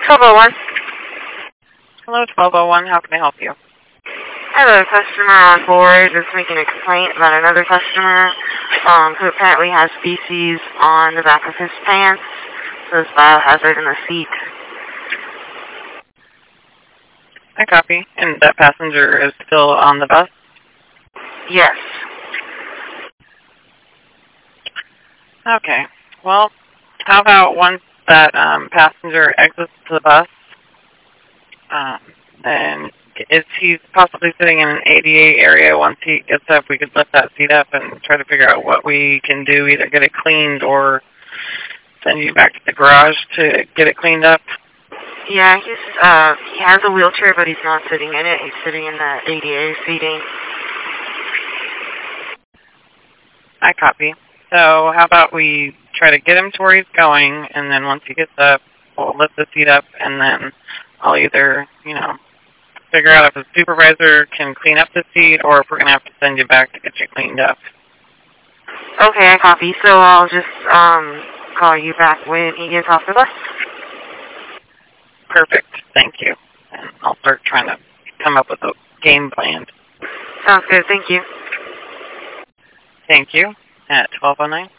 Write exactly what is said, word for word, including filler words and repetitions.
twelve oh one. Hello, twelve oh one. How can I help you? I have a customer on board just making a complaint about another customer um, who apparently has feces on the back of his pants, so it's biohazard in the seat. I copy. And that passenger is still on the bus? Yes. Okay. Well, how about once that um, passenger exits the bus, um, and if he's possibly sitting in an A D A area, once he gets up, we could lift that seat up and try to figure out what we can do, either get it cleaned or send you back to the garage to get it cleaned up. Yeah, he's, uh, he has a wheelchair, but he's not sitting in it. He's sitting in the A D A seating. I copy. So how about we try to get him to where he's going, and then once he gets up, we'll lift the seat up, and then I'll either, you know, figure out if the supervisor can clean up the seat, or if we're going to have to send you back to get you cleaned up. Okay, I copy. So I'll just um, call you back when he gets off the bus. Perfect. Thank you. And I'll start trying to come up with a game plan. Sounds good. Thank you. Thank you. At twelve oh nine.